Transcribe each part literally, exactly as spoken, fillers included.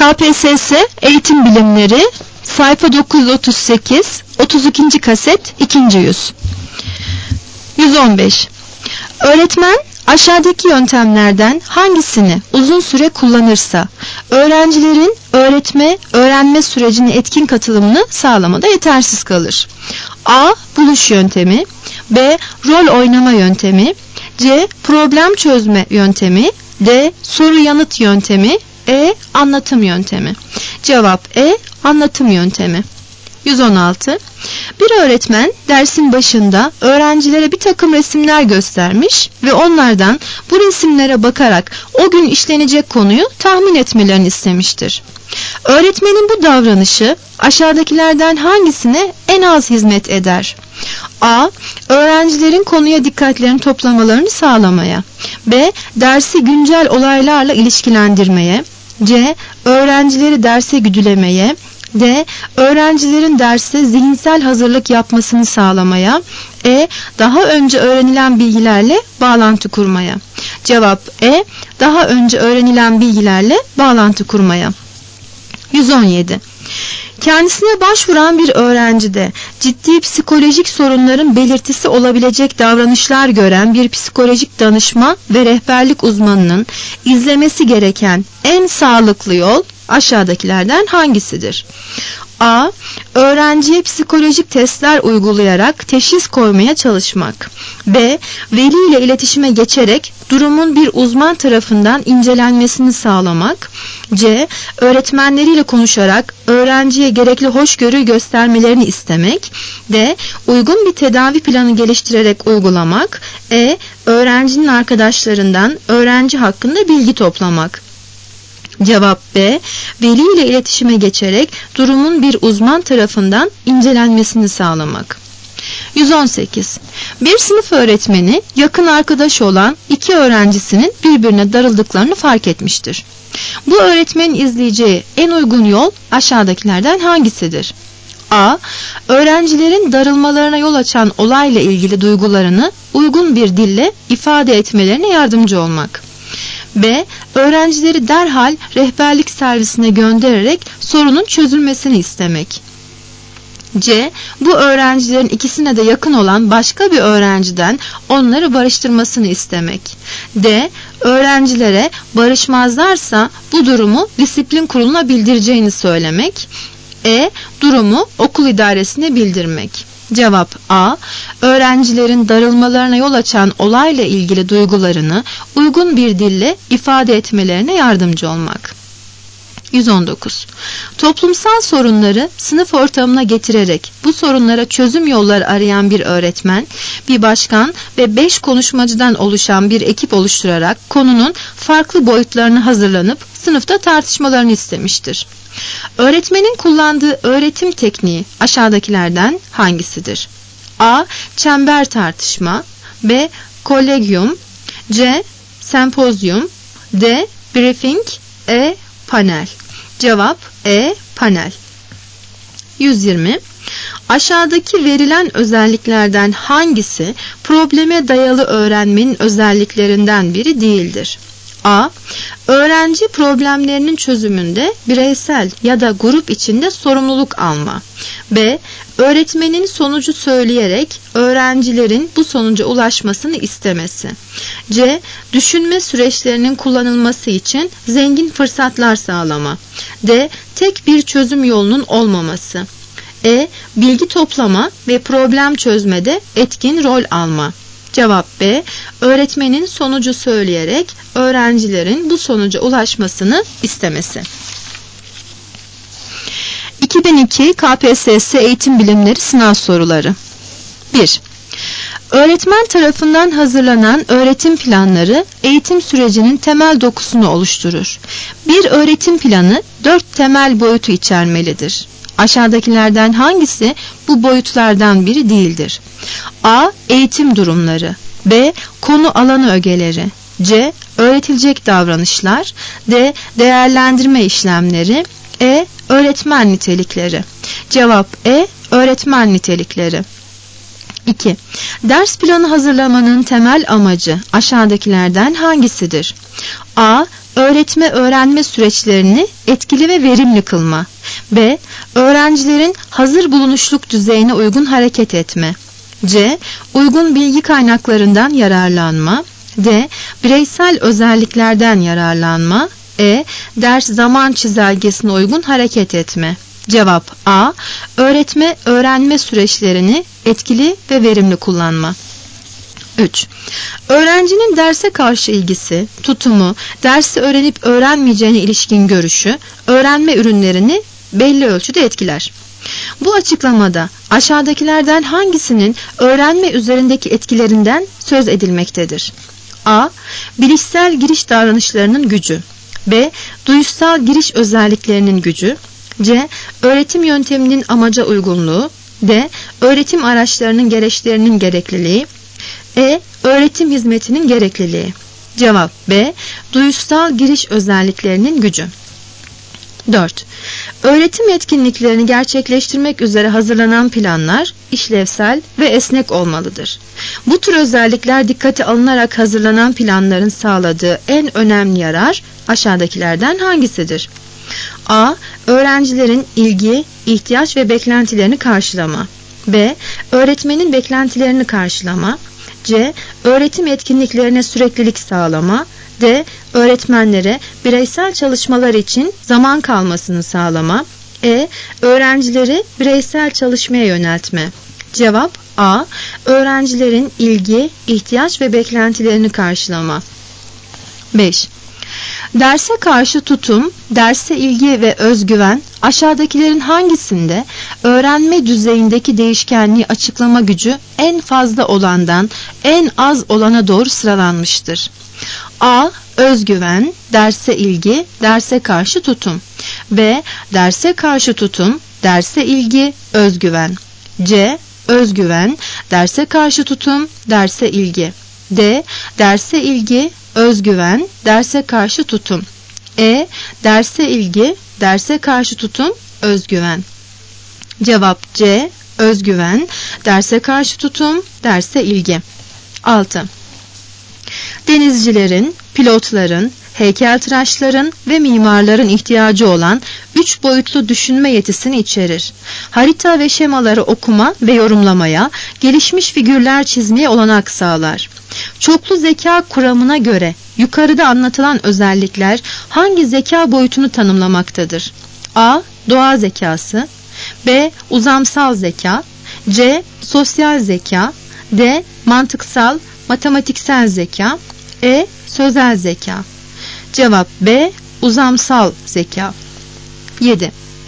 K P S S Eğitim Bilimleri sayfa dokuz yüz otuz sekiz otuz ikinci kaset ikinci yüz. yüz on beş. Öğretmen aşağıdaki yöntemlerden hangisini uzun süre kullanırsa öğrencilerin öğretme, öğrenme sürecine etkin katılımını sağlamada yetersiz kalır. A. Buluş yöntemi, B. Rol oynama yöntemi, C. Problem çözme yöntemi, D. Soru yanıt yöntemi, E. Anlatım yöntemi. Cevap E. Anlatım yöntemi. yüz on altı. Bir öğretmen dersin başında öğrencilere bir takım resimler göstermiş ve onlardan bu resimlere bakarak o gün işlenecek konuyu tahmin etmelerini istemiştir. Öğretmenin bu davranışı aşağıdakilerden hangisine en az hizmet eder? A. Öğrencilerin konuya dikkatlerini toplamalarını sağlamaya. B. Dersi güncel olaylarla ilişkilendirmeye. C. Öğrencileri derse güdülemeye. D. Öğrencilerin derse zihinsel hazırlık yapmasını sağlamaya. E. Daha önce öğrenilen bilgilerle bağlantı kurmaya. Cevap E. Daha önce öğrenilen bilgilerle bağlantı kurmaya. yüz on yedi. Kendisine başvuran bir öğrencide ciddi psikolojik sorunların belirtisi olabilecek davranışlar gören bir psikolojik danışma ve rehberlik uzmanının izlemesi gereken en sağlıklı yol aşağıdakilerden hangisidir? A. Öğrenciye psikolojik testler uygulayarak teşhis koymaya çalışmak. B. Veli ile iletişime geçerek durumun bir uzman tarafından incelenmesini sağlamak. C. Öğretmenleriyle konuşarak öğrenciye gerekli hoşgörü göstermelerini istemek. D. Uygun bir tedavi planı geliştirerek uygulamak. E. Öğrencinin arkadaşlarından öğrenci hakkında bilgi toplamak. Cevap B. Veli ile iletişime geçerek durumun bir uzman tarafından incelenmesini sağlamak. yüz on sekiz. Bir sınıf öğretmeni yakın arkadaş olan iki öğrencisinin birbirine darıldıklarını fark etmiştir. Bu öğretmenin izleyeceği en uygun yol aşağıdakilerden hangisidir? A. Öğrencilerin darılmalarına yol açan olayla ilgili duygularını uygun bir dille ifade etmelerine yardımcı olmak. B. Öğrencileri derhal rehberlik servisine göndererek sorunun çözülmesini istemek. C. Bu öğrencilerin ikisine de yakın olan başka bir öğrenciden onları barıştırmasını istemek. D. Öğrencilere barışmazlarsa bu durumu disiplin kuruluna bildireceğini söylemek. E. Durumu okul idaresine bildirmek. Cevap A. Öğrencilerin darılmalarına yol açan olayla ilgili duygularını uygun bir dille ifade etmelerine yardımcı olmak. yüz on dokuz. Toplumsal sorunları sınıf ortamına getirerek bu sorunlara çözüm yolları arayan bir öğretmen, bir başkan ve beş konuşmacıdan oluşan bir ekip oluşturarak konunun farklı boyutlarını hazırlanıp sınıfta tartışmalarını istemiştir. Öğretmenin kullandığı öğretim tekniği aşağıdakilerden hangisidir? A. Çember tartışma, B. Kolegyum, C. Sempozyum, D. Briefing, E. Panel. Cevap E. Panel. yüz yirmi. Aşağıdaki verilen özelliklerden hangisi probleme dayalı öğrenmenin özelliklerinden biri değildir? A. Öğrenci problemlerinin çözümünde bireysel ya da grup içinde sorumluluk alma. B. Öğretmenin sonucu söyleyerek öğrencilerin bu sonuca ulaşmasını istemesi. C. Düşünme süreçlerinin kullanılması için zengin fırsatlar sağlama. D. Tek bir çözüm yolunun olmaması. E. Bilgi toplama ve problem çözmede etkin rol alma. Cevap B. Öğretmenin sonucu söyleyerek öğrencilerin bu sonuca ulaşmasını istemesi. iki bin iki K P S S Eğitim Bilimleri sınav soruları. bir. Öğretmen tarafından hazırlanan öğretim planları eğitim sürecinin temel dokusunu oluşturur. Bir öğretim planı dört temel boyutu içermelidir. Aşağıdakilerden hangisi bu boyutlardan biri değildir? A. Eğitim durumları, B. Konu alanı ögeleri, C. Öğretilecek davranışlar, D. Değerlendirme işlemleri, E. Öğretmen nitelikleri. Cevap E. Öğretmen nitelikleri. iki. Ders planı hazırlamanın temel amacı aşağıdakilerden hangisidir? A. Öğretme öğrenme süreçlerini etkili ve verimli kılma. B. Öğrencilerin hazır bulunuşluk düzeyine uygun hareket etme. C. Uygun bilgi kaynaklarından yararlanma. D. Bireysel özelliklerden yararlanma. E. Ders zaman çizelgesine uygun hareket etme. Cevap A. Öğretme öğrenme süreçlerini etkili ve verimli kullanma. üç. Öğrencinin derse karşı ilgisi, tutumu, dersi öğrenip öğrenmeyeceğine ilişkin görüşü, öğrenme ürünlerini belli ölçüde etkiler. Bu açıklamada aşağıdakilerden hangisinin öğrenme üzerindeki etkilerinden söz edilmektedir? A. Bilişsel giriş davranışlarının gücü. B. Duyusal giriş özelliklerinin gücü. C. Öğretim yönteminin amaca uygunluğu. D. Öğretim araçlarının gereçlerinin gerekliliği. E. Öğretim hizmetinin gerekliliği. Cevap B. Duyusal giriş özelliklerinin gücü. dört. Öğretim etkinliklerini gerçekleştirmek üzere hazırlanan planlar işlevsel ve esnek olmalıdır. Bu tür özellikler dikkate alınarak hazırlanan planların sağladığı en önemli yarar aşağıdakilerden hangisidir? A. Öğrencilerin ilgi, ihtiyaç ve beklentilerini karşılama. B. Öğretmenin beklentilerini karşılama. C. Öğretim etkinliklerine süreklilik sağlama. D. Öğretmenlere bireysel çalışmalar için zaman kalmasını sağlama. E. Öğrencileri bireysel çalışmaya yöneltme. Cevap A. Öğrencilerin ilgi, ihtiyaç ve beklentilerini karşılama. beş. Derse karşı tutum, derse ilgi ve özgüven aşağıdakilerin hangisinde öğrenme düzeyindeki değişkenliği açıklama gücü en fazla olandan en az olana doğru sıralanmıştır? A. Özgüven, derse ilgi, derse karşı tutum. B. Derse karşı tutum, derse ilgi, özgüven. C. Özgüven, derse karşı tutum, derse ilgi. D. Derse ilgi, özgüven, derse karşı tutum. E. Derse ilgi, derse karşı tutum, özgüven. Cevap C. Özgüven, derse karşı tutum, derse ilgi. altı. Denizcilerin, pilotların, heykeltıraşların ve mimarların ihtiyacı olan üç boyutlu düşünme yetisini içerir. Harita ve şemaları okuma ve yorumlamaya, gelişmiş figürler çizmeye olanak sağlar. Çoklu zeka kuramına göre yukarıda anlatılan özellikler hangi zeka boyutunu tanımlamaktadır? A. Doğa zekası. B. Uzamsal zeka. C. Sosyal zeka. D. Mantıksal, matematiksel zeka. E. Sözel zeka. Cevap B. Uzamsal zeka. yedi.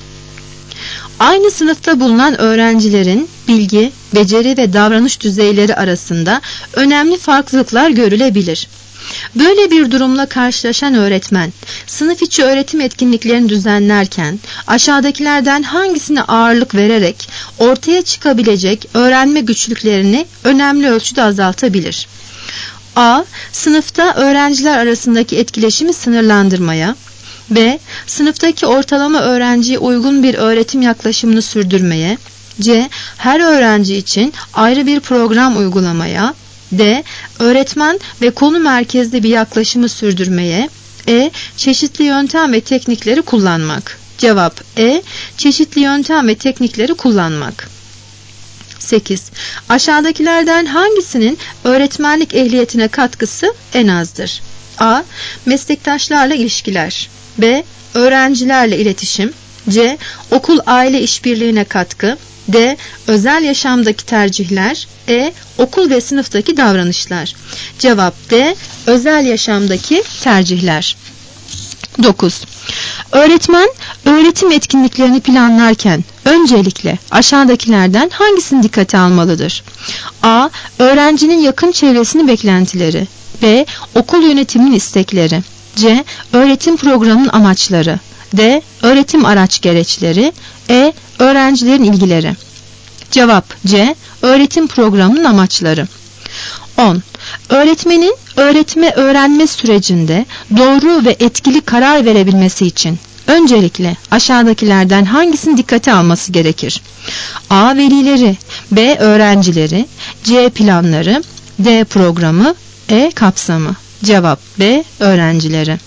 Aynı sınıfta bulunan öğrencilerin bilgi, beceri ve davranış düzeyleri arasında önemli farklılıklar görülebilir. Böyle bir durumla karşılaşan öğretmen, sınıf içi öğretim etkinliklerini düzenlerken aşağıdakilerden hangisine ağırlık vererek ortaya çıkabilecek öğrenme güçlüklerini önemli ölçüde azaltabilir? A. Sınıfta öğrenciler arasındaki etkileşimi sınırlandırmaya. B. Sınıftaki ortalama öğrenciye uygun bir öğretim yaklaşımını sürdürmeye. C. Her öğrenci için ayrı bir program uygulamaya. D. Öğretmen ve konu merkezli bir yaklaşımı sürdürmeye. E. Çeşitli yöntem ve teknikleri kullanmak. Cevap E. Çeşitli yöntem ve teknikleri kullanmak. sekiz. Aşağıdakilerden hangisinin öğretmenlik ehliyetine katkısı en azdır? A. Meslektaşlarla ilişkiler. B. Öğrencilerle iletişim. C. Okul aile işbirliğine katkı. D. Özel yaşamdaki tercihler. E. Okul ve sınıftaki davranışlar. Cevap D. Özel yaşamdaki tercihler. dokuz. Öğretmen öğretim etkinliklerini planlarken öncelikle aşağıdakilerden hangisini dikkate almalıdır? A. Öğrencinin yakın çevresinin beklentileri. B. Okul yönetiminin istekleri. C. Öğretim programının amaçları. D. Öğretim araç gereçleri. E. Öğrencilerin ilgileri. Cevap C. Öğretim programının amaçları. on. Öğretmenin öğretme öğrenme sürecinde doğru ve etkili karar verebilmesi için öncelikle aşağıdakilerden hangisini dikkate alması gerekir? A. Velileri. B. Öğrencileri. C. Planları. D. Programı. E. Kapsamı. Cevap B. Öğrencileri.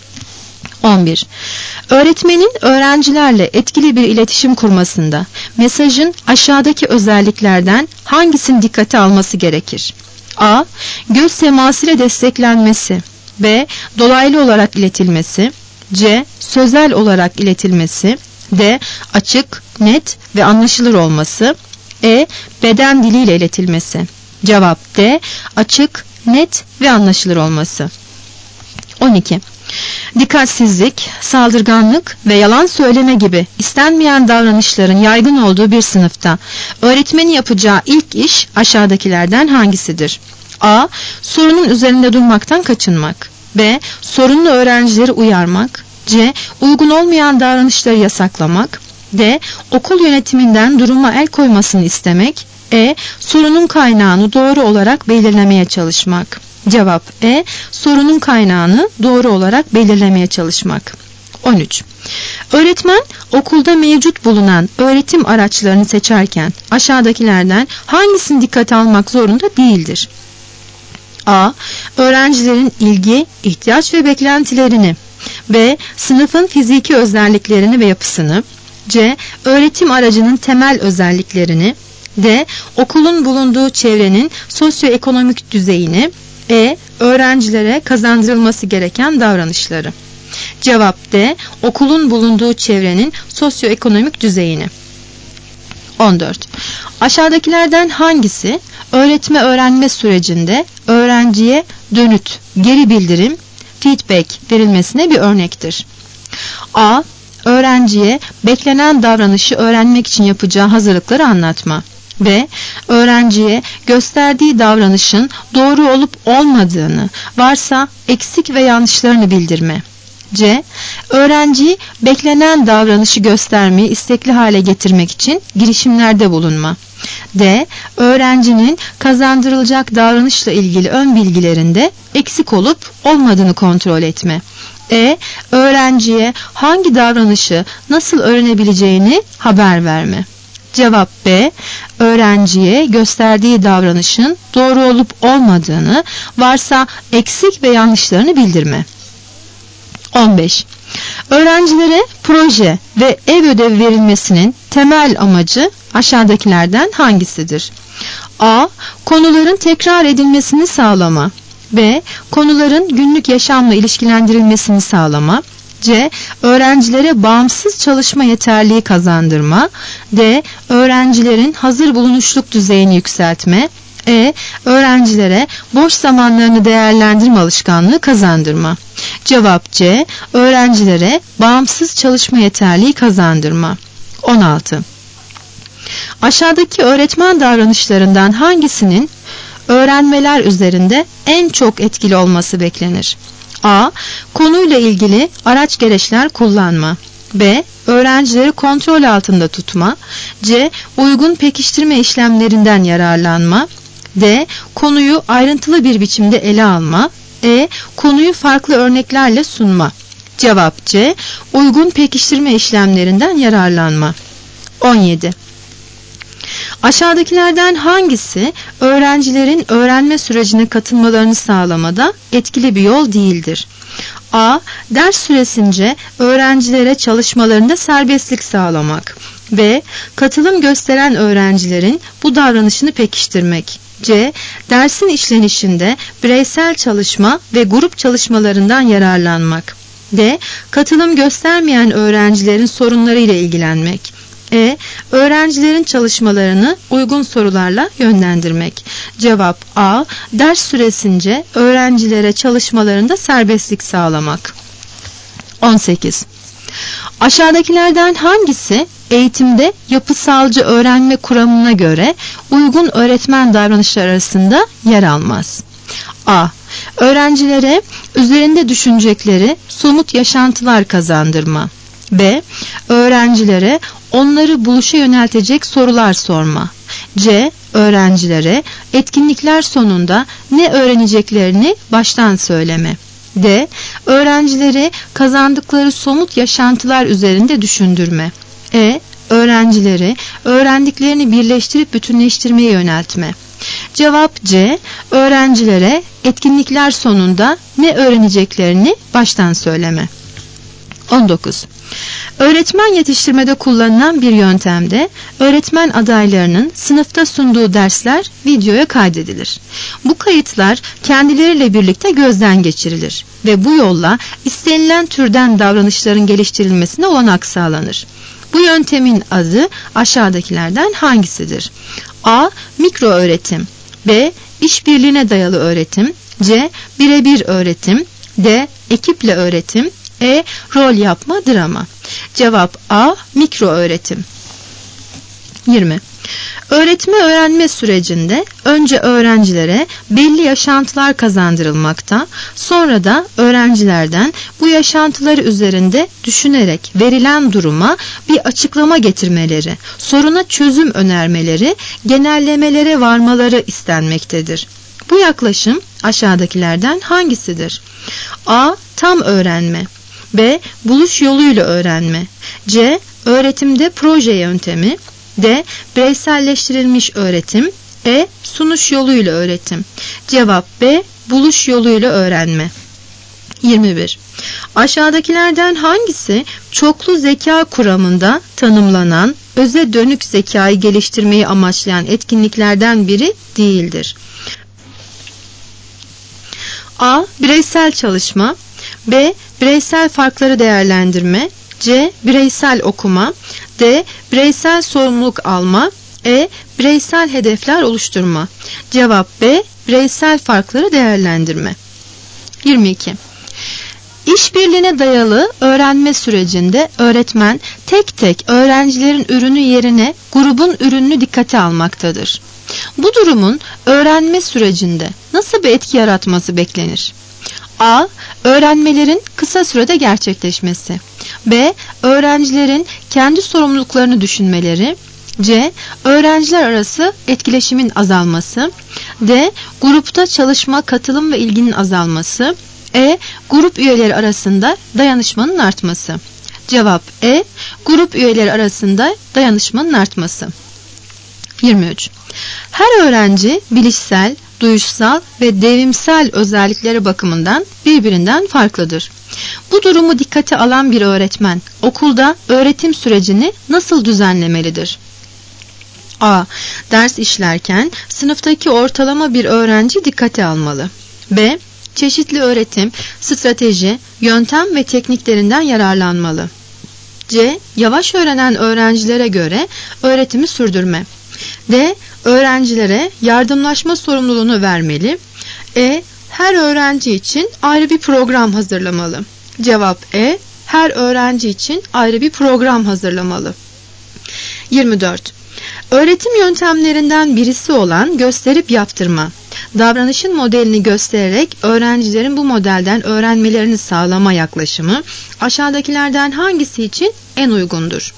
on bir. Öğretmenin öğrencilerle etkili bir iletişim kurmasında mesajın aşağıdaki özelliklerden hangisini dikkate alması gerekir? A. Göz teması ile desteklenmesi. B. Dolaylı olarak iletilmesi. C. Sözel olarak iletilmesi. D. Açık, net ve anlaşılır olması. E. Beden diliyle iletilmesi. Cevap D. Açık, net ve anlaşılır olması. on iki. Dikkatsizlik, saldırganlık ve yalan söyleme gibi istenmeyen davranışların yaygın olduğu bir sınıfta öğretmenin yapacağı ilk iş aşağıdakilerden hangisidir? A. Sorunun üzerinde durmaktan kaçınmak. B. Sorunlu öğrencileri uyarmak. C. Uygun olmayan davranışları yasaklamak. D. Okul yönetiminden duruma el koymasını istemek. E. Sorunun kaynağını doğru olarak belirlemeye çalışmak. Cevap E. Sorunun kaynağını doğru olarak belirlemeye çalışmak. on üç. Öğretmen okulda mevcut bulunan öğretim araçlarını seçerken aşağıdakilerden hangisini dikkate almak zorunda değildir? A. Öğrencilerin ilgi, ihtiyaç ve beklentilerini. B. Sınıfın fiziki özelliklerini ve yapısını. C. Öğretim aracının temel özelliklerini. D. Okulun bulunduğu çevrenin sosyoekonomik düzeyini. E. Öğrencilere kazandırılması gereken davranışları. Cevap D. Okulun bulunduğu çevrenin sosyoekonomik düzeyini. on dört. Aşağıdakilerden hangisi öğretme öğrenme sürecinde öğrenciye dönüt, geri bildirim, feedback verilmesine bir örnektir? A. Öğrenciye beklenen davranışı öğrenmek için yapacağı hazırlıkları anlatma. B. Öğrenciye gösterdiği davranışın doğru olup olmadığını, varsa eksik ve yanlışlarını bildirme. C. Öğrenciyi beklenen davranışı göstermeyi istekli hale getirmek için girişimlerde bulunma. D. Öğrencinin kazandırılacak davranışla ilgili ön bilgilerinde eksik olup olmadığını kontrol etme. E. Öğrenciye hangi davranışı nasıl öğrenebileceğini haber verme. Cevap B. Öğrenciye gösterdiği davranışın doğru olup olmadığını, varsa eksik ve yanlışlarını bildirme. on beş. Öğrencilere proje ve ev ödevi verilmesinin temel amacı aşağıdakilerden hangisidir? A. Konuların tekrar edilmesini sağlama. B. Konuların günlük yaşamla ilişkilendirilmesini sağlama. C. Öğrencilere bağımsız çalışma yeterliği kazandırma. D. Öğrencilerin hazır bulunuşluk düzeyini yükseltme. E. Öğrencilere boş zamanlarını değerlendirme alışkanlığı kazandırma. Cevap C. Öğrencilere bağımsız çalışma yeterliği kazandırma. on altı. Aşağıdaki öğretmen davranışlarından hangisinin öğrenmeler üzerinde en çok etkili olması beklenir? A. Konuyla ilgili araç gereçler kullanma. B. Öğrencileri kontrol altında tutma. C. Uygun pekiştirme işlemlerinden yararlanma. D. Konuyu ayrıntılı bir biçimde ele alma. E. Konuyu farklı örneklerle sunma. Cevap C. Uygun pekiştirme işlemlerinden yararlanma. on yedi. Aşağıdakilerden hangisi öğrencilerin öğrenme sürecine katılmalarını sağlamada etkili bir yol değildir? A. Ders süresince öğrencilere çalışmalarında serbestlik sağlamak. B. Katılım gösteren öğrencilerin bu davranışını pekiştirmek. C. Dersin işlenişinde bireysel çalışma ve grup çalışmalarından yararlanmak. D. Katılım göstermeyen öğrencilerin sorunlarıyla ilgilenmek. E. Öğrencilerin çalışmalarını uygun sorularla yönlendirmek. Cevap A. Ders süresince öğrencilere çalışmalarında serbestlik sağlamak. on sekiz. Aşağıdakilerden hangisi eğitimde yapısalcı öğrenme kuramına göre uygun öğretmen davranışları arasında yer almaz? A. Öğrencilere üzerinde düşünecekleri somut yaşantılar kazandırma. B. Öğrencilere onları buluşa yöneltecek sorular sorma. C. Öğrencilere etkinlikler sonunda ne öğreneceklerini baştan söyleme. D. Öğrencileri kazandıkları somut yaşantılar üzerinde düşündürme. E. Öğrencileri öğrendiklerini birleştirip bütünleştirmeye yöneltme. Cevap C. Öğrencilere etkinlikler sonunda ne öğreneceklerini baştan söyleme. on dokuz. Öğretmen yetiştirmede kullanılan bir yöntemde öğretmen adaylarının sınıfta sunduğu dersler videoya kaydedilir. Bu kayıtlar kendileriyle birlikte gözden geçirilir ve bu yolla istenilen türden davranışların geliştirilmesine olanak sağlanır. Bu yöntemin adı aşağıdakilerden hangisidir? A. Mikro öğretim. B. İşbirliğine dayalı öğretim. C. Birebir öğretim. D. Ekiple öğretim. E. Rol yapma, drama. Cevap A. Mikro öğretim. yirmi. Öğretme öğrenme sürecinde önce öğrencilere belli yaşantılar kazandırılmakta, sonra da öğrencilerden bu yaşantıları üzerinde düşünerek verilen duruma bir açıklama getirmeleri, soruna çözüm önermeleri, genellemelere varmaları istenmektedir. Bu yaklaşım aşağıdakilerden hangisidir? A. Tam öğrenme. B. Buluş yoluyla öğrenme. C. Öğretimde proje yöntemi. D. Bireyselleştirilmiş öğretim. E. Sunuş yoluyla öğretim. Cevap B. Buluş yoluyla öğrenme. yirmi bir. Aşağıdakilerden hangisi çoklu zeka kuramında tanımlanan öze dönük zekayı geliştirmeyi amaçlayan etkinliklerden biri değildir? A. Bireysel çalışma. B. Bireysel farkları değerlendirme. C. Bireysel okuma. D. Bireysel sorumluluk alma. E. Bireysel hedefler oluşturma. Cevap B. Bireysel farkları değerlendirme. yirmi iki. İşbirliğine dayalı öğrenme sürecinde öğretmen tek tek öğrencilerin ürünü yerine grubun ürününü dikkate almaktadır. Bu durumun öğrenme sürecinde nasıl bir etki yaratması beklenir? A. Öğrenmelerin kısa sürede gerçekleşmesi. B. Öğrencilerin kendi sorumluluklarını düşünmeleri. C. Öğrenciler arası etkileşimin azalması. D. Grupta çalışma, katılım ve ilginin azalması. E. Grup üyeleri arasında dayanışmanın artması. Cevap E. Grup üyeleri arasında dayanışmanın artması. yirmi üç. Her öğrenci bilişsel, duyuşsal ve devrimsel özellikleri bakımından birbirinden farklıdır. Bu durumu dikkate alan bir öğretmen okulda öğretim sürecini nasıl düzenlemelidir? A. Ders işlerken sınıftaki ortalama bir öğrenci dikkate almalı. B. Çeşitli öğretim, strateji, yöntem ve tekniklerinden yararlanmalı. C. Yavaş öğrenen öğrencilere göre öğretimi sürdürme. D. Öğrencilere yardımlaşma sorumluluğunu vermeli. E. Her öğrenci için ayrı bir program hazırlamalı. Cevap E. Her öğrenci için ayrı bir program hazırlamalı. yirmi dört. Öğretim yöntemlerinden birisi olan gösterip yaptırma, davranışın modelini göstererek öğrencilerin bu modelden öğrenmelerini sağlama yaklaşımı aşağıdakilerden hangisi için en uygundur?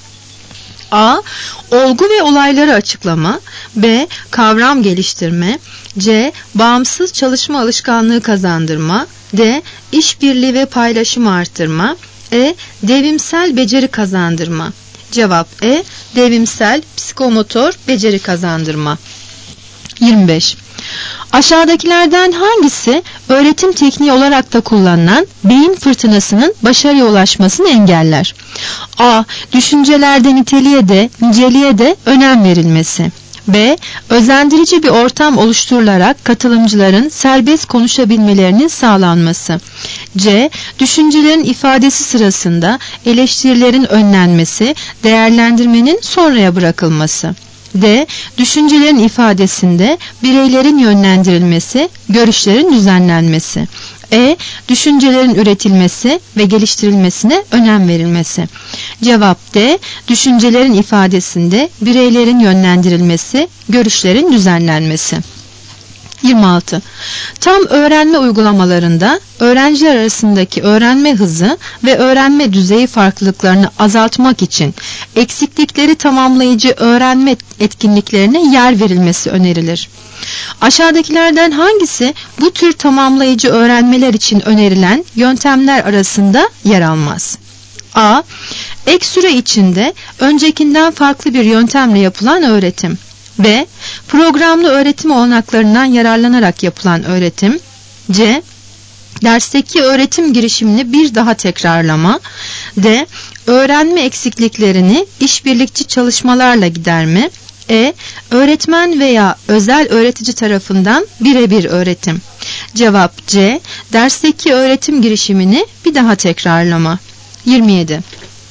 A. Olgu ve olayları açıklama. B. Kavram geliştirme. C. Bağımsız çalışma alışkanlığı kazandırma. D. İşbirliği ve paylaşımı arttırma. E. Devrimsel beceri kazandırma. Cevap E. Devrimsel psikomotor beceri kazandırma. yirmi beş. Aşağıdakilerden hangisi öğretim tekniği olarak da kullanılan beyin fırtınasının başarıya ulaşmasını engeller? A. Düşüncelerde niteliğe de niceliğe de önem verilmesi. B. Özendirici bir ortam oluşturularak katılımcıların serbest konuşabilmelerinin sağlanması. C. Düşüncelerin ifadesi sırasında eleştirilerin önlenmesi, değerlendirmenin sonraya bırakılması. D. Düşüncelerin ifadesinde bireylerin yönlendirilmesi, görüşlerin düzenlenmesi. E. Düşüncelerin üretilmesi ve geliştirilmesine önem verilmesi. Cevap D. Düşüncelerin ifadesinde bireylerin yönlendirilmesi, görüşlerin düzenlenmesi. yirmi altı. Tam öğrenme uygulamalarında öğrenciler arasındaki öğrenme hızı ve öğrenme düzeyi farklılıklarını azaltmak için eksiklikleri tamamlayıcı öğrenme etkinliklerine yer verilmesi önerilir. Aşağıdakilerden hangisi bu tür tamamlayıcı öğrenmeler için önerilen yöntemler arasında yer almaz? A. Ek süre içinde öncekinden farklı bir yöntemle yapılan öğretim. B. Programlı öğretim olanaklarından yararlanarak yapılan öğretim. C. Dersteki öğretim girişimini bir daha tekrarlama. D. Öğrenme eksikliklerini işbirlikçi çalışmalarla giderme. E. Öğretmen veya özel öğretici tarafından birebir öğretim. Cevap C. Dersteki öğretim girişimini bir daha tekrarlama. yirmi yedi.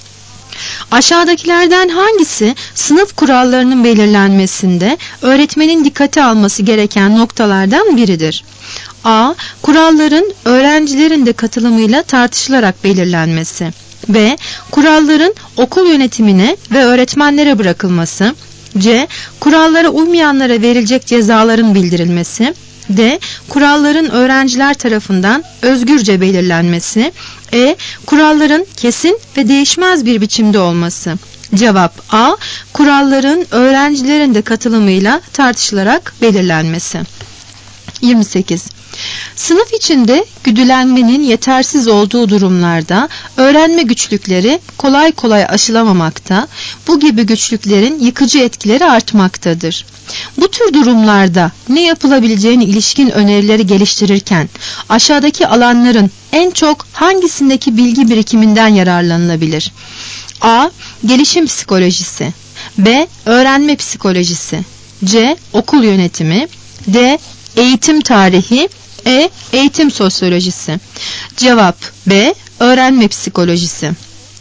Aşağıdakilerden hangisi sınıf kurallarının belirlenmesinde öğretmenin dikkate alması gereken noktalardan biridir? A. Kuralların öğrencilerin de katılımıyla tartışılarak belirlenmesi. B. Kuralların okul yönetimine ve öğretmenlere bırakılması. C. Kurallara uymayanlara verilecek cezaların bildirilmesi. D. Kuralların öğrenciler tarafından özgürce belirlenmesi. E. Kuralların kesin ve değişmez bir biçimde olması. Cevap A. Kuralların öğrencilerin de katılımıyla tartışılarak belirlenmesi. yirmi sekiz. Sınıf içinde güdülenmenin yetersiz olduğu durumlarda öğrenme güçlükleri kolay kolay aşılamamakta, bu gibi güçlüklerin yıkıcı etkileri artmaktadır. Bu tür durumlarda ne yapılabileceğine ilişkin önerileri geliştirirken aşağıdaki alanların en çok hangisindeki bilgi birikiminden yararlanılabilir? A. Gelişim psikolojisi. B. Öğrenme psikolojisi. C. Okul yönetimi. D. Eğitim tarihi. E. Eğitim sosyolojisi. Cevap B. Öğrenme psikolojisi.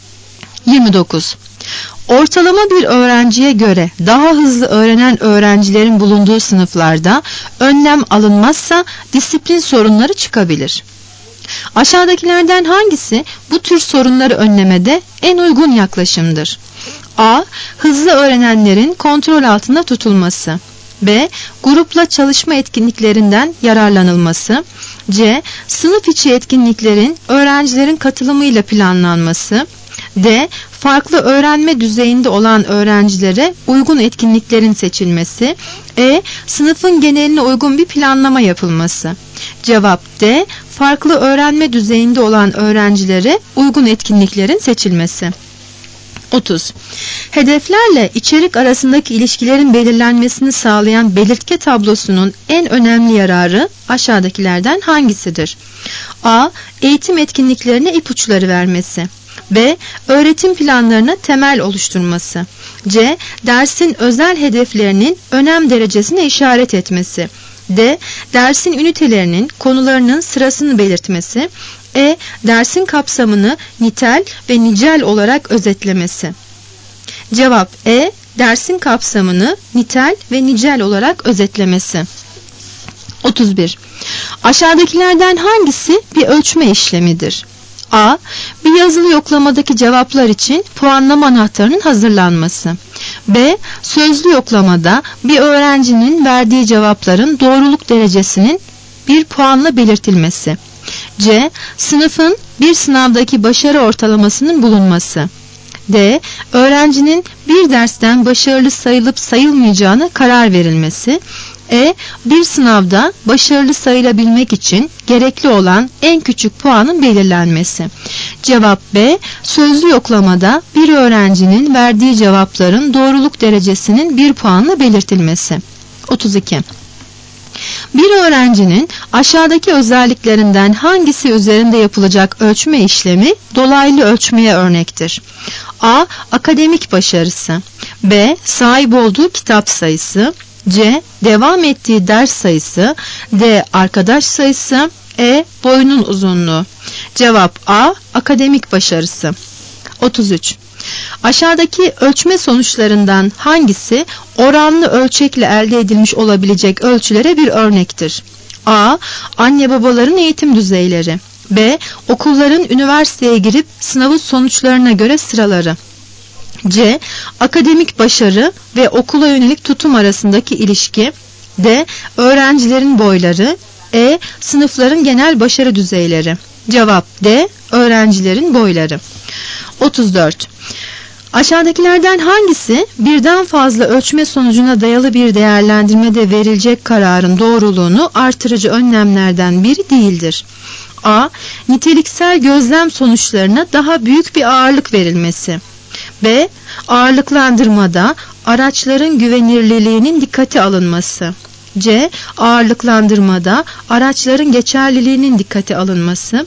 yirmi dokuz. Ortalama bir öğrenciye göre daha hızlı öğrenen öğrencilerin bulunduğu sınıflarda önlem alınmazsa disiplin sorunları çıkabilir. Aşağıdakilerden hangisi bu tür sorunları önlemede en uygun yaklaşımdır? A. Hızlı öğrenenlerin kontrol altında tutulması. B. Grupla çalışma etkinliklerinden yararlanılması. C. Sınıf içi etkinliklerin öğrencilerin katılımıyla planlanması. D. Farklı öğrenme düzeyinde olan öğrencilere uygun etkinliklerin seçilmesi. E. Sınıfın geneline uygun bir planlama yapılması. Cevap D. Farklı öğrenme düzeyinde olan öğrencilere uygun etkinliklerin seçilmesi. otuz. Hedeflerle içerik arasındaki ilişkilerin belirlenmesini sağlayan belirtge tablosunun en önemli yararı aşağıdakilerden hangisidir? A. Eğitim etkinliklerine ipuçları vermesi. B. Öğretim planlarına temel oluşturması. C. Dersin özel hedeflerinin önem derecesine işaret etmesi. D. Dersin ünitelerinin, konularının sırasını belirtmesi. E. Dersin kapsamını nitel ve nicel olarak özetlemesi. Cevap E. Dersin kapsamını nitel ve nicel olarak özetlemesi. otuz bir. Aşağıdakilerden hangisi bir ölçme işlemidir? A. Bir yazılı yoklamadaki cevaplar için puanlama anahtarının hazırlanması. B. Sözlü yoklamada bir öğrencinin verdiği cevapların doğruluk derecesinin bir puanla belirtilmesi. C. Sınıfın bir sınavdaki başarı ortalamasının bulunması. D. Öğrencinin bir dersten başarılı sayılıp sayılmayacağına karar verilmesi. E. Bir sınavda başarılı sayılabilmek için gerekli olan en küçük puanın belirlenmesi. Cevap B. Sözlü yoklamada bir öğrencinin verdiği cevapların doğruluk derecesinin bir puanla belirtilmesi. otuz iki. Bir öğrencinin aşağıdaki özelliklerinden hangisi üzerinde yapılacak ölçme işlemi dolaylı ölçmeye örnektir? A. Akademik başarısı. B. Sahip olduğu kitap sayısı. C. Devam ettiği ders sayısı. D. Arkadaş sayısı. E. Boyunun uzunluğu. Cevap A. Akademik başarısı. otuz üç. Aşağıdaki ölçme sonuçlarından hangisi oranlı ölçekle elde edilmiş olabilecek ölçülere bir örnektir? A. Anne babaların eğitim düzeyleri. B. Okulların üniversiteye girip sınavın sonuçlarına göre sıraları. C. Akademik başarı ve okula yönelik tutum arasındaki ilişki. D. Öğrencilerin boyları. E. Sınıfların genel başarı düzeyleri. Cevap D. Öğrencilerin boyları. otuz dört. Aşağıdakilerden hangisi birden fazla ölçme sonucuna dayalı bir değerlendirmede verilecek kararın doğruluğunu artırıcı önlemlerden biri değildir? A. Niteliksel gözlem sonuçlarına daha büyük bir ağırlık verilmesi. B. Ağırlıklandırmada araçların güvenilirliğinin dikkate alınması. C. Ağırlıklandırmada araçların geçerliliğinin dikkate alınması.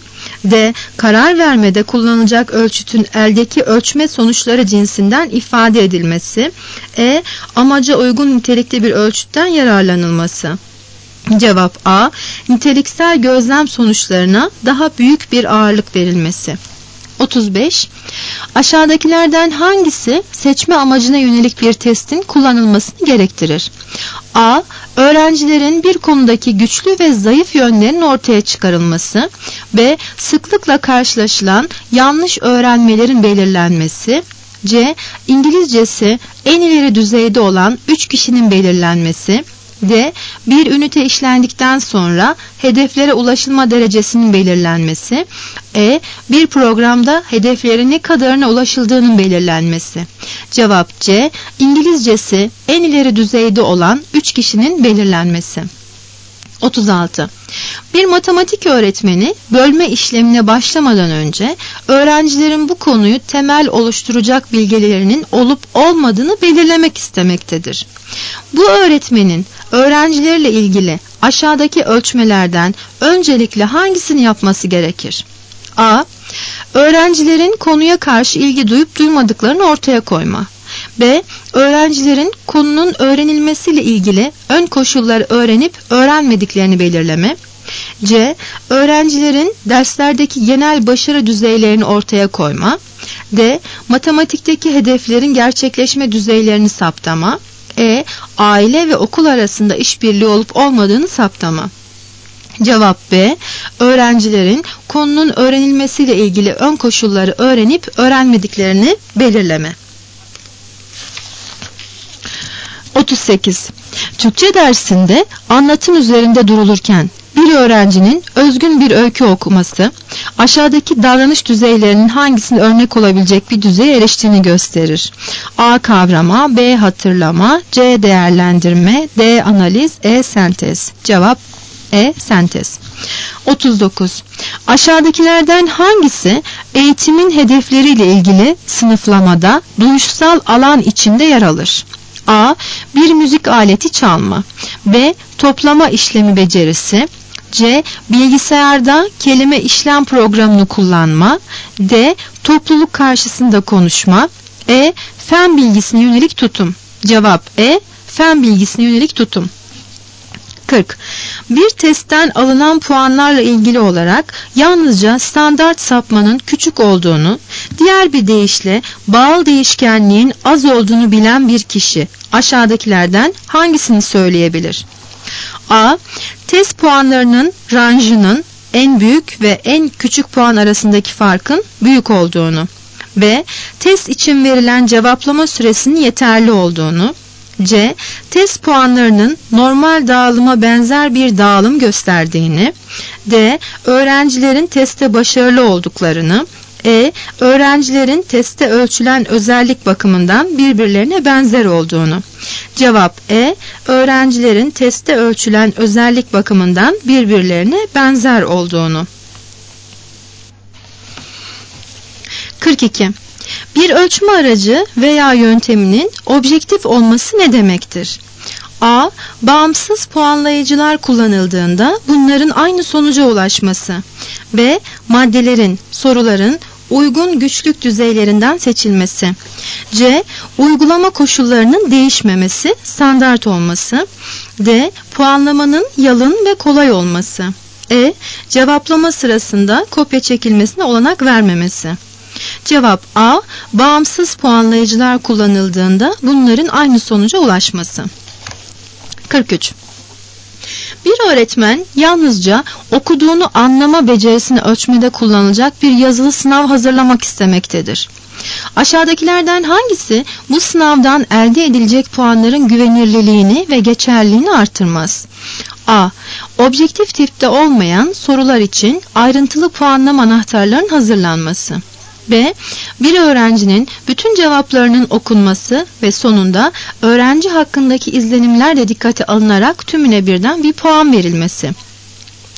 D. Karar vermede kullanılacak ölçütün eldeki ölçme sonuçları cinsinden ifade edilmesi. E. Amaca uygun nitelikli bir ölçütten yararlanılması. Cevap A. Niteliksel gözlem sonuçlarına daha büyük bir ağırlık verilmesi. otuz beş. Aşağıdakilerden hangisi seçme amacına yönelik bir testin kullanılmasını gerektirir? A. Öğrencilerin bir konudaki güçlü ve zayıf yönlerinin ortaya çıkarılması. B. Sıklıkla karşılaşılan yanlış öğrenmelerin belirlenmesi. C. İngilizcesi en ileri düzeyde olan üç kişinin belirlenmesi. D. Bir ünite işlendikten sonra hedeflere ulaşılma derecesinin belirlenmesi. E. Bir programda hedeflere ne kadarına ulaşıldığının belirlenmesi. Cevap C. İngilizcesi en ileri düzeyde olan üç kişinin belirlenmesi. otuz altı. Bir matematik öğretmeni bölme işlemine başlamadan önce öğrencilerin bu konuyu temel oluşturacak bilgilerinin olup olmadığını belirlemek istemektedir. Bu öğretmenin öğrencilerle ilgili aşağıdaki ölçmelerden öncelikle hangisini yapması gerekir? A. Öğrencilerin konuya karşı ilgi duyup duymadıklarını ortaya koyma. B. Öğrencilerin konunun öğrenilmesiyle ilgili ön koşulları öğrenip öğrenmediklerini belirleme. C. Öğrencilerin derslerdeki genel başarı düzeylerini ortaya koyma. D. Matematikteki hedeflerin gerçekleşme düzeylerini saptama. E. Aile ve okul arasında işbirliği olup olmadığını saptama. Cevap B. Öğrencilerin konunun öğrenilmesiyle ilgili ön koşulları öğrenip öğrenmediklerini belirleme. otuz sekiz. Türkçe dersinde anlatım üzerinde durulurken bir öğrencinin özgün bir öykü okuması, aşağıdaki davranış düzeylerinin hangisine örnek olabilecek bir düzeye eriştiğini gösterir. A. Kavrama, B. Hatırlama, C. Değerlendirme, D. Analiz, E. Sentez. Cevap E. Sentez. otuz dokuz. Aşağıdakilerden hangisi eğitimin hedefleriyle ilgili sınıflamada duyuşsal alan içinde yer alır? A. Bir müzik aleti çalma. B. Toplama işlemi becerisi. C. Bilgisayarda kelime işlem programını kullanma. D. Topluluk karşısında konuşma. E. Fen bilgisine yönelik tutum. Cevap E. Fen bilgisine yönelik tutum. kırk. Bir testten alınan puanlarla ilgili olarak yalnızca standart sapmanın küçük olduğunu, diğer bir deyişle bağıl değişkenliğin az olduğunu bilen bir kişi aşağıdakilerden hangisini söyleyebilir? A. Test puanlarının ranjının en büyük ve en küçük puan arasındaki farkın büyük olduğunu. B. Test için verilen cevaplama süresinin yeterli olduğunu. C. Test puanlarının normal dağılıma benzer bir dağılım gösterdiğini. D. Öğrencilerin testte başarılı olduklarını. E. Öğrencilerin testte ölçülen özellik bakımından birbirlerine benzer olduğunu. Cevap E. Öğrencilerin testte ölçülen özellik bakımından birbirlerine benzer olduğunu. kırk iki. Bir ölçme aracı veya yönteminin objektif olması ne demektir? A. Bağımsız puanlayıcılar kullanıldığında bunların aynı sonuca ulaşması. B. Maddelerin, soruların uygun güçlük düzeylerinden seçilmesi. C. Uygulama koşullarının değişmemesi, standart olması. D. Puanlamanın yalın ve kolay olması. E. Cevaplama sırasında kopya çekilmesine olanak vermemesi. Cevap A. Bağımsız puanlayıcılar kullanıldığında bunların aynı sonuca ulaşması. kırk üç. Bir öğretmen yalnızca okuduğunu anlama becerisini ölçmede kullanılacak bir yazılı sınav hazırlamak istemektedir. Aşağıdakilerden hangisi bu sınavdan elde edilecek puanların güvenilirliğini ve geçerliliğini artırmaz? A. Objektif tipte olmayan sorular için ayrıntılı puanlama anahtarlarının hazırlanması. B. Bir öğrencinin bütün cevaplarının okunması ve sonunda öğrenci hakkındaki izlenimler de dikkate alınarak tümüne birden bir puan verilmesi.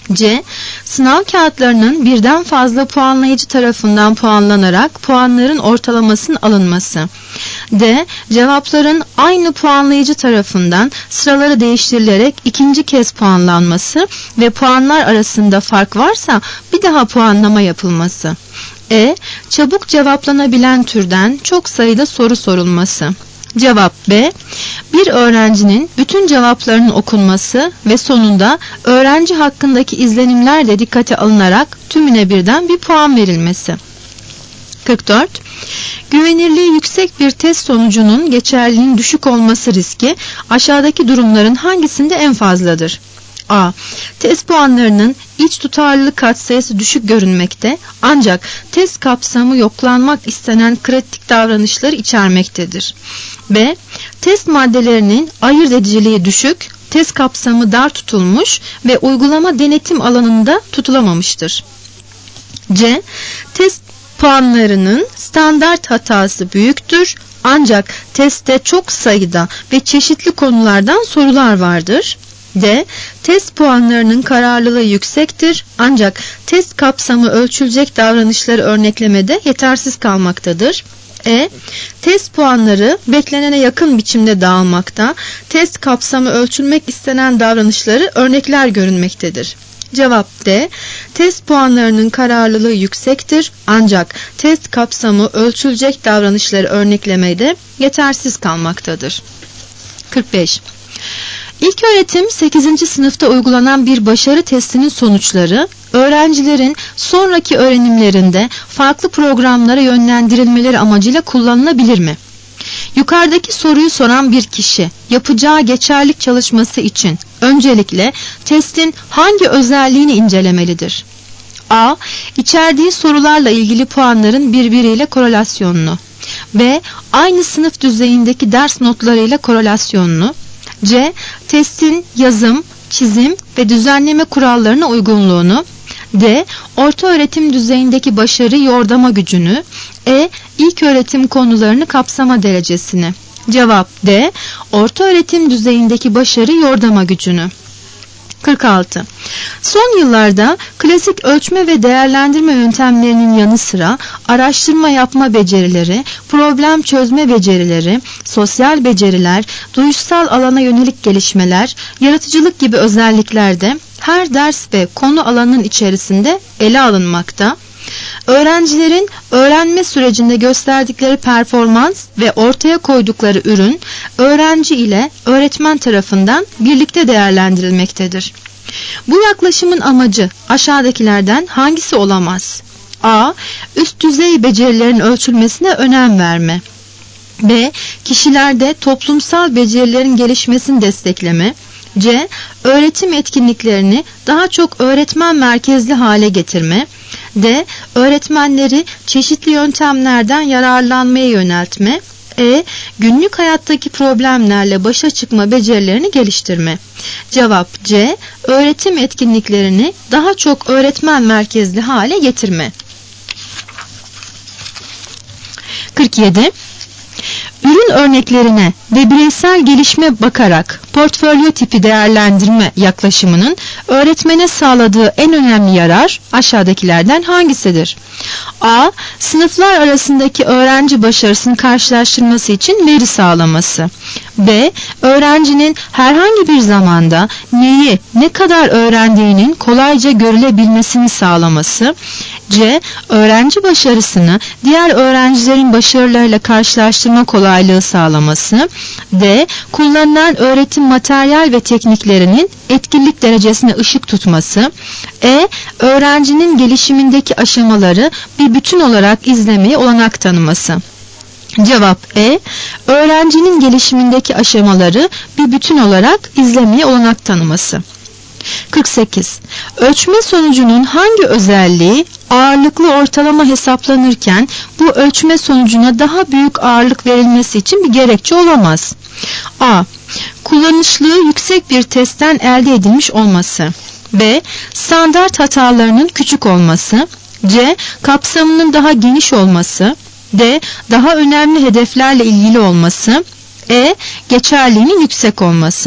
C. Sınav kağıtlarının birden fazla puanlayıcı tarafından puanlanarak puanların ortalamasının alınması. D. Cevapların aynı puanlayıcı tarafından sıraları değiştirilerek ikinci kez puanlanması ve puanlar arasında fark varsa bir daha puanlama yapılması. E. Çabuk cevaplanabilen türden çok sayıda soru sorulması. Cevap B. Bir öğrencinin bütün cevaplarının okunması ve sonunda öğrenci hakkındaki izlenimler de dikkate alınarak tümüne birden bir puan verilmesi. kırk dört. Güvenirliği yüksek bir test sonucunun geçerliliğinin düşük olması riski aşağıdaki durumların hangisinde en fazladır? A. Test puanlarının iç tutarlılık katsayısı düşük görünmekte ancak test kapsamı yoklanmak istenen kritik davranışları içermektedir. B. Test maddelerinin ayırt ediciliği düşük, test kapsamı dar tutulmuş ve uygulama denetim alanında tutulamamıştır. C. Test puanlarının standart hatası büyüktür ancak testte çok sayıda ve çeşitli konulardan sorular vardır. D. Test puanlarının kararlılığı yüksektir ancak test kapsamı ölçülecek davranışları örneklemede yetersiz kalmaktadır. E. Test puanları beklenene yakın biçimde dağılmakta, test kapsamı ölçülmek istenen davranışları örnekler görünmektedir. Cevap D. Test puanlarının kararlılığı yüksektir ancak test kapsamı ölçülecek davranışları örneklemede yetersiz kalmaktadır. kırk beş. İlköğretim sekizinci sınıfta uygulanan bir başarı testinin sonuçları, öğrencilerin sonraki öğrenimlerinde farklı programlara yönlendirilmeleri amacıyla kullanılabilir mi? Yukarıdaki soruyu soran bir kişi, yapacağı geçerlilik çalışması için öncelikle testin hangi özelliğini incelemelidir? A. İçerdiği sorularla ilgili puanların birbiriyle korelasyonunu. B. Aynı sınıf düzeyindeki ders notlarıyla korelasyonunu. C. Testin yazım, çizim ve düzenleme kurallarına uygunluğunu. D. Ortaöğretim düzeyindeki başarı yordama gücünü. E. İlköğretim konularını kapsama derecesini. Cevap D. Ortaöğretim düzeyindeki başarı yordama gücünü. kırk altı. Son yıllarda klasik ölçme ve değerlendirme yöntemlerinin yanı sıra araştırma yapma becerileri, problem çözme becerileri, sosyal beceriler, duyuşsal alana yönelik gelişmeler, yaratıcılık gibi özellikler de her ders ve konu alanının içerisinde ele alınmakta. Öğrencilerin öğrenme sürecinde gösterdikleri performans ve ortaya koydukları ürün, öğrenci ile öğretmen tarafından birlikte değerlendirilmektedir. Bu yaklaşımın amacı aşağıdakilerden hangisi olamaz? A. Üst düzey becerilerin ölçülmesine önem verme. B. Kişilerde toplumsal becerilerin gelişmesini destekleme. C. Öğretim etkinliklerini daha çok öğretmen merkezli hale getirme. D. Öğretmenleri çeşitli yöntemlerden yararlanmaya yöneltme. E. Günlük hayattaki problemlerle başa çıkma becerilerini geliştirme. Cevap C. Öğretim etkinliklerini daha çok öğretmen merkezli hale getirme. kırk yedi. Ürün örneklerine ve bireysel gelişime bakarak portfolyo tipi değerlendirme yaklaşımının öğretmene sağladığı en önemli yarar aşağıdakilerden hangisidir? A. Sınıflar arasındaki öğrenci başarısını karşılaştırması için veri sağlaması. B. Öğrencinin herhangi bir zamanda neyi, ne kadar öğrendiğinin kolayca görülebilmesini sağlaması. C. Öğrenci başarısını diğer öğrencilerin başarılarıyla karşılaştırma kolaylığı sağlaması. D. Kullanılan öğretim materyal ve tekniklerinin etkinlik derecesine ışık tutması. E. Öğrencinin gelişimindeki aşamaları bir bütün olarak izlemeye olanak tanıması. Cevap E. Öğrencinin gelişimindeki aşamaları bir bütün olarak izlemeye olanak tanıması. kırk sekiz. Ölçme sonucunun hangi özelliği ağırlıklı ortalama hesaplanırken bu ölçme sonucuna daha büyük ağırlık verilmesi için bir gerekçe olamaz? A. Kullanışlılığı yüksek bir testten elde edilmiş olması. B. Standart hatalarının küçük olması. C. Kapsamının daha geniş olması. D. Daha önemli hedeflerle ilgili olması. E. Geçerliliğinin yüksek olması.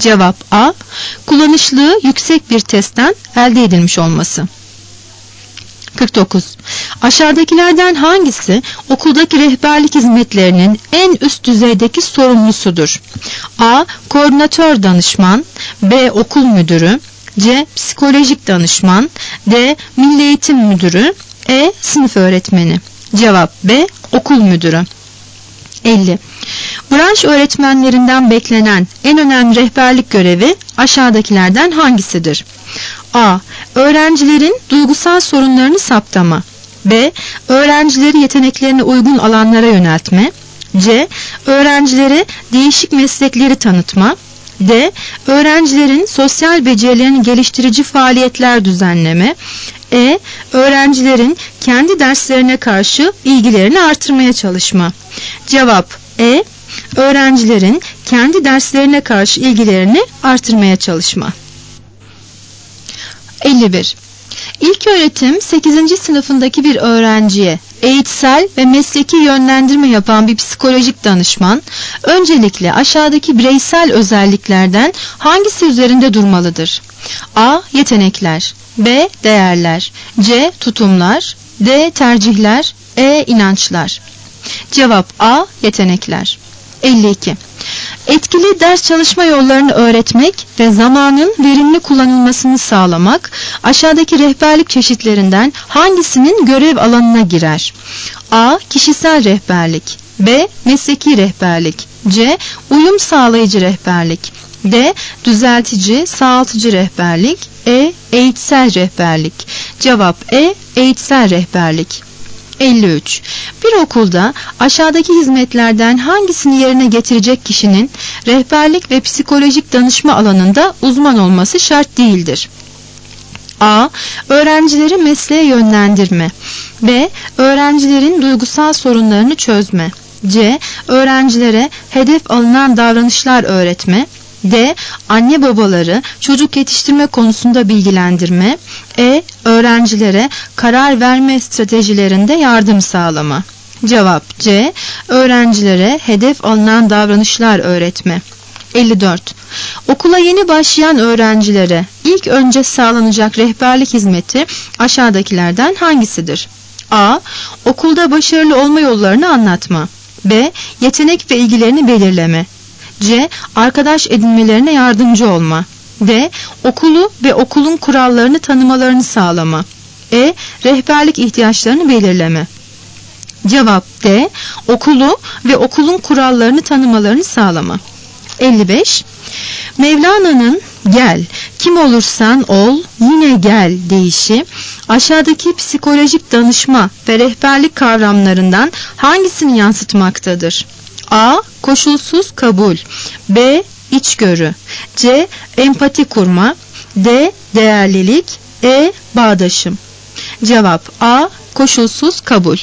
Cevap A. Kullanışlılığı yüksek bir testten elde edilmiş olması. kırk dokuz. Aşağıdakilerden hangisi okuldaki rehberlik hizmetlerinin en üst düzeydeki sorumlusudur? A. Koordinatör danışman, B. Okul müdürü, C. Psikolojik danışman, D. Milli Eğitim müdürü, E. Sınıf öğretmeni. Cevap B. Okul müdürü. elli. Branş öğretmenlerinden beklenen en önemli rehberlik görevi aşağıdakilerden hangisidir? A. Öğrencilerin duygusal sorunlarını saptama. B. Öğrencileri yeteneklerine uygun alanlara yöneltme. C. Öğrencilere değişik meslekleri tanıtma. D. Öğrencilerin sosyal becerilerini geliştirici faaliyetler düzenleme. E. Öğrencilerin kendi derslerine karşı ilgilerini artırmaya çalışma. Cevap E. Öğrencilerin kendi derslerine karşı ilgilerini artırmaya çalışma. elli bir. İlköğretim sekizinci sınıfındaki bir öğrenciye eğitsel ve mesleki yönlendirme yapan bir psikolojik danışman öncelikle aşağıdaki bireysel özelliklerden hangisi üzerinde durmalıdır? A. Yetenekler, B. Değerler, C. Tutumlar, D. Tercihler, E. İnançlar. Cevap A. Yetenekler. elli iki. Etkili ders çalışma yollarını öğretmek ve zamanın verimli kullanılmasını sağlamak aşağıdaki rehberlik çeşitlerinden hangisinin görev alanına girer? A. Kişisel rehberlik, B. Mesleki rehberlik, C. Uyum sağlayıcı rehberlik, D. Düzeltici, sağaltıcı rehberlik, E. Eğitsel rehberlik. Cevap E. Eğitsel rehberlik. elli üç. Bir okulda aşağıdaki hizmetlerden hangisini yerine getirecek kişinin rehberlik ve psikolojik danışma alanında uzman olması şart değildir? A. Öğrencileri mesleğe yönlendirme. B. Öğrencilerin duygusal sorunlarını çözme. C. Öğrencilere hedef alınan davranışlar öğretme. D. Anne babaları çocuk yetiştirme konusunda bilgilendirme. E. Öğrencilere karar verme stratejilerinde yardım sağlama. Cevap C. Öğrencilere hedef alınan davranışlar öğretme. elli dört. Okula yeni başlayan öğrencilere ilk önce sağlanacak rehberlik hizmeti aşağıdakilerden hangisidir? A. Okulda başarılı olma yollarını anlatma. B. Yetenek ve ilgilerini belirleme. C. Arkadaş edinmelerine yardımcı olma. D. Okulu ve okulun kurallarını tanımalarını sağlama. E. Rehberlik ihtiyaçlarını belirleme. Cevap D. Okulu ve okulun kurallarını tanımalarını sağlama. elli beş. Mevlana'nın "Gel, kim olursan ol, yine gel" deyişi aşağıdaki psikolojik danışma ve rehberlik kavramlarından hangisini yansıtmaktadır? A. Koşulsuz kabul, B. İçgörü, C. Empati kurma, D. Değerlilik, E. Bağdaşım. Cevap A. Koşulsuz kabul.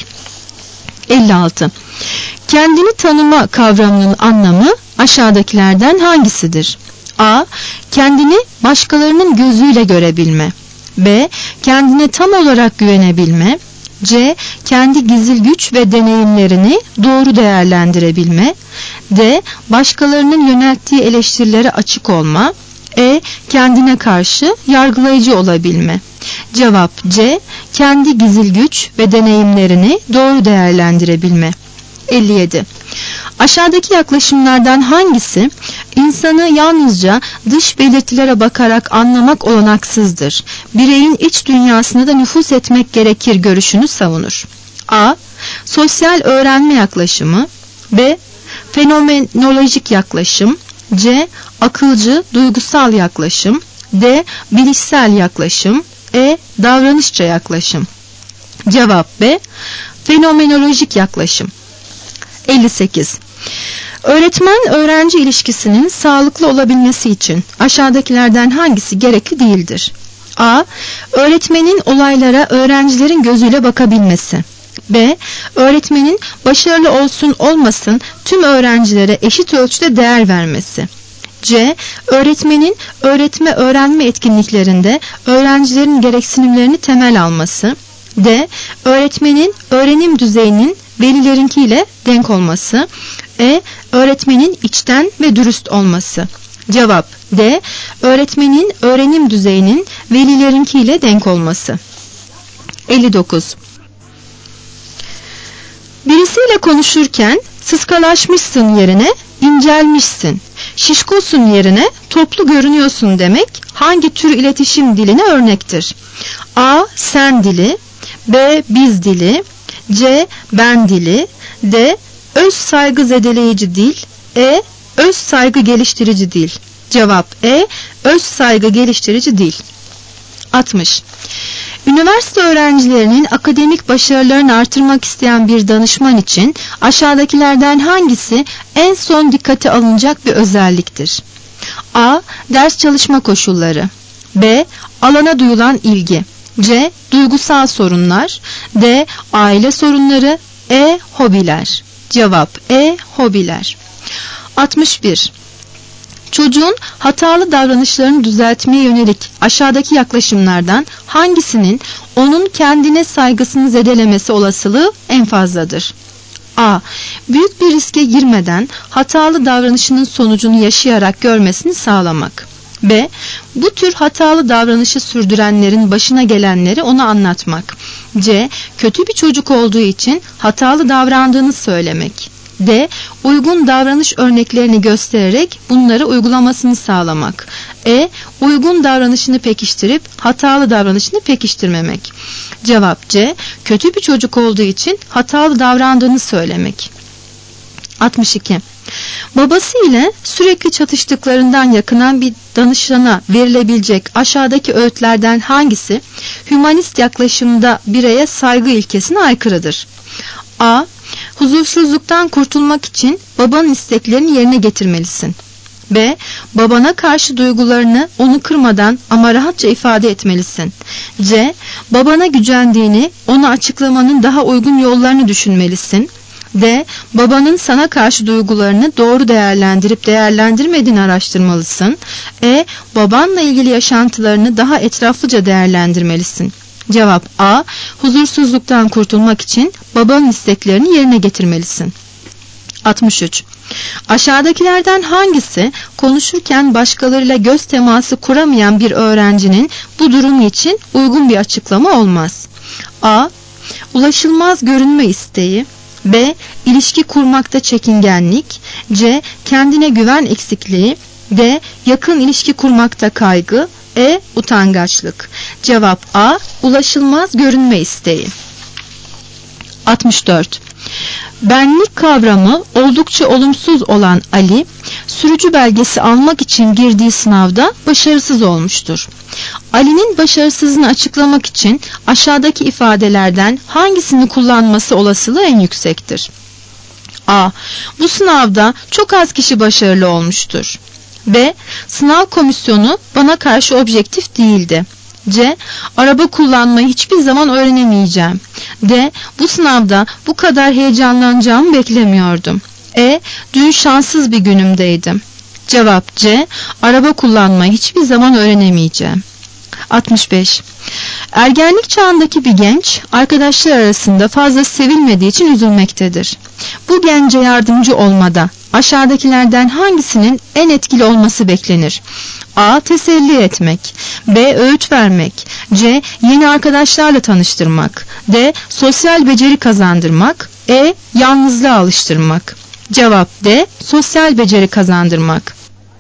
elli altı. Kendini tanıma kavramının anlamı aşağıdakilerden hangisidir? A. Kendini başkalarının gözüyle görebilme. B. Kendine tam olarak güvenebilme. C. Kendi gizil güç ve deneyimlerini doğru değerlendirebilme. D. Başkalarının yönelttiği eleştirilere açık olma. E. Kendine karşı yargılayıcı olabilme. Cevap C. Kendi gizil güç ve deneyimlerini doğru değerlendirebilme. elli yedi. Aşağıdaki yaklaşımlardan hangisi insanı yalnızca dış belirtilere bakarak anlamak olanaksızdır, bireyin iç dünyasına da nüfuz etmek gerekir görüşünü savunur? A. Sosyal öğrenme yaklaşımı, B. Fenomenolojik yaklaşım, C. Akılcı duygusal yaklaşım, D. Bilişsel yaklaşım, E. Davranışçı yaklaşım. Cevap B. Fenomenolojik yaklaşım. elli sekiz. Öğretmen-öğrenci ilişkisinin sağlıklı olabilmesi için aşağıdakilerden hangisi gerekli değildir? A. Öğretmenin olaylara öğrencilerin gözüyle bakabilmesi. B. Öğretmenin başarılı olsun olmasın tüm öğrencilere eşit ölçüde değer vermesi. C. Öğretmenin öğretme öğrenme etkinliklerinde öğrencilerin gereksinimlerini temel alması. D. Öğretmenin öğrenim düzeyinin velilerinkiyle denk olması. E. Öğretmenin içten ve dürüst olması. Cevap D. Öğretmenin öğrenim düzeyinin velilerinkiyle denk olması. elli dokuz. Birisiyle konuşurken sıskalaşmışsın yerine incelmişsin, şişkosun yerine toplu görünüyorsun demek hangi tür iletişim diline örnektir? A. Sen dili, B. Biz dili, C. Ben dili, D. Öz saygı zedeleyici dil, E. Öz saygı geliştirici dil. Cevap E. Öz saygı geliştirici dil. altmış. Üniversite öğrencilerinin akademik başarılarını artırmak isteyen bir danışman için aşağıdakilerden hangisi en son dikkate alınacak bir özelliktir? A. Ders çalışma koşulları, B. Alana duyulan ilgi, C. Duygusal sorunlar, D. Aile sorunları, E. Hobiler. Cevap E. Hobiler. altmış bir. Çocuğun hatalı davranışlarını düzeltmeye yönelik aşağıdaki yaklaşımlardan hangisinin onun kendine saygısını zedelemesi olasılığı en fazladır? A. Büyük bir riske girmeden hatalı davranışının sonucunu yaşayarak görmesini sağlamak. B. Bu tür hatalı davranışı sürdürenlerin başına gelenleri ona anlatmak. C. Kötü bir çocuk olduğu için hatalı davrandığını söylemek. D. Uygun davranış örneklerini göstererek bunları uygulamasını sağlamak. E. Uygun davranışını pekiştirip hatalı davranışını pekiştirmemek. Cevap C. Kötü bir çocuk olduğu için hatalı davrandığını söylemek. altmış iki. Babası ile sürekli çatıştıklarından yakınan bir danışana verilebilecek aşağıdaki öğütlerden hangisi hümanist yaklaşımda bireye saygı ilkesine aykırıdır? A. Huzursuzluktan kurtulmak için babanın isteklerini yerine getirmelisin. B. Babana karşı duygularını onu kırmadan ama rahatça ifade etmelisin. C. Babana gücendiğini ona açıklamanın daha uygun yollarını düşünmelisin. D. Babanın sana karşı duygularını doğru değerlendirip değerlendirmediğini araştırmalısın. E. Babanla ilgili yaşantılarını daha etraflıca değerlendirmelisin. Cevap A. Huzursuzluktan kurtulmak için babanın isteklerini yerine getirmelisin. altmış üç. Aşağıdakilerden hangisi konuşurken başkalarıyla göz teması kuramayan bir öğrencinin bu durumu için uygun bir açıklama olmaz? A. Ulaşılmaz görünme isteği, B. İlişki kurmakta çekingenlik, C. Kendine güven eksikliği, D. Yakın ilişki kurmakta kaygı, E. Utangaçlık. Cevap A. Ulaşılmaz görünme isteği. altmış dört. Benlik kavramı oldukça olumsuz olan Ali, sürücü belgesi almak için girdiği sınavda başarısız olmuştur. Ali'nin başarısızlığını açıklamak için aşağıdaki ifadelerden hangisini kullanması olasılığı en yüksektir? A. Bu sınavda çok az kişi başarılı olmuştur. B. Sınav komisyonu bana karşı objektif değildi. C. Araba kullanmayı hiçbir zaman öğrenemeyeceğim. D. Bu sınavda bu kadar heyecanlanacağımı beklemiyordum. E. Dün şanssız bir günümdeydim. Cevap C. Araba kullanmayı hiçbir zaman öğrenemeyeceğim. altmış beş. Ergenlik çağındaki bir genç arkadaşlar arasında fazla sevilmediği için üzülmektedir. Bu gence yardımcı olmada aşağıdakilerden hangisinin en etkili olması beklenir? A. Teselli etmek, B. Öğüt vermek, C. Yeni arkadaşlarla tanıştırmak, D. Sosyal beceri kazandırmak, E. Yalnızlığa alıştırmak. Cevap D. Sosyal beceri kazandırmak.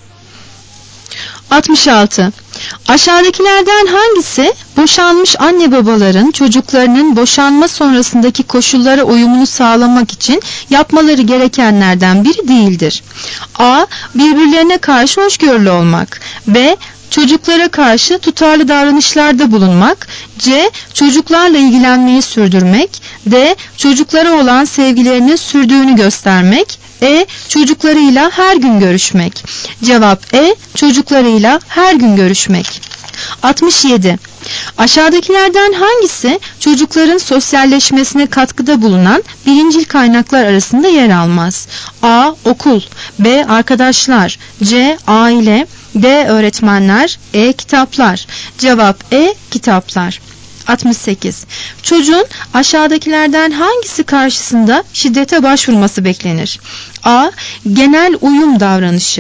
altmış altı. Aşağıdakilerden hangisi boşanmış anne babaların çocuklarının boşanma sonrasındaki koşullara uyumunu sağlamak için yapmaları gerekenlerden biri değildir? A. Birbirlerine karşı hoşgörülü olmak, B. Çocuklara karşı tutarlı davranışlarda bulunmak, C. Çocuklarla ilgilenmeyi sürdürmek, D. Çocuklara olan sevgilerini sürdüğünü göstermek, E. Çocuklarıyla her gün görüşmek. Cevap E. Çocuklarıyla her gün görüşmek. altmış yedi. Aşağıdakilerden hangisi çocukların sosyalleşmesine katkıda bulunan birincil kaynaklar arasında yer almaz? A. Okul, B. Arkadaşlar, C. Aile, D. Öğretmenler, E. Kitaplar. Cevap E. Kitaplar. altmış sekiz. Çocuğun aşağıdakilerden hangisi karşısında şiddete başvurması beklenir? A. Genel uyum davranışı,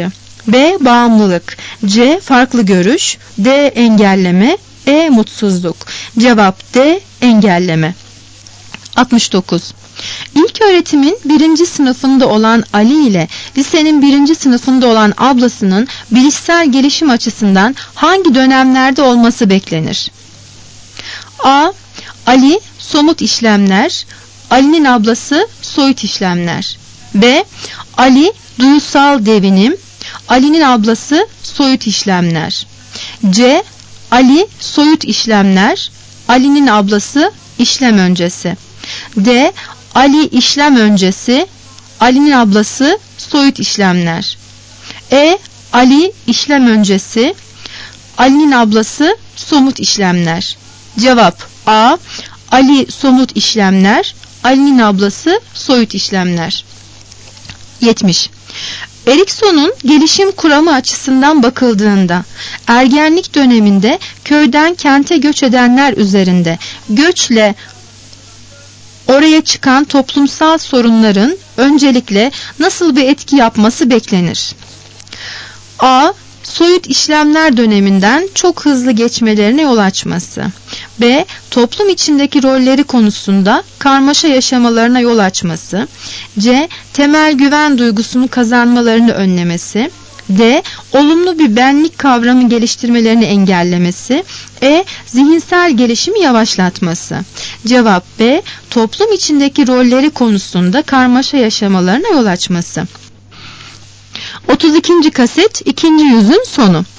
B. Bağımlılık, C. Farklı görüş, D. Engelleme, E. Mutsuzluk. Cevap D. Engelleme. altmış dokuz. İlk öğretimin birinci sınıfında olan Ali ile lisenin birinci sınıfında olan ablasının bilişsel gelişim açısından hangi dönemlerde olması beklenir? A. Ali somut işlemler, Ali'nin ablası soyut işlemler. B. Ali duyusal devinim, Ali'nin ablası soyut işlemler. C. Ali soyut işlemler, Ali'nin ablası işlem öncesi. D. Ali işlem öncesi, Ali'nin ablası soyut işlemler. E. Ali işlem öncesi, Ali'nin ablası somut işlemler. Cevap A. Ali somut işlemler, Ali'nin ablası soyut işlemler. yetmiş. Erikson'un gelişim kuramı açısından bakıldığında ergenlik döneminde köyden kente göç edenler üzerinde göçle oraya çıkan toplumsal sorunların öncelikle nasıl bir etki yapması beklenir? A. Soyut işlemler döneminden çok hızlı geçmelerine yol açması. B. Toplum içindeki rolleri konusunda karmaşa yaşamalarına yol açması. C. Temel güven duygusunu kazanmalarını önlemesi. D. Olumlu bir benlik kavramı geliştirmelerini engellemesi. E. Zihinsel gelişimi yavaşlatması. Cevap B. Toplum içindeki rolleri konusunda karmaşa yaşamalarına yol açması. otuz ikinci kaset ikinci yüzün sonu.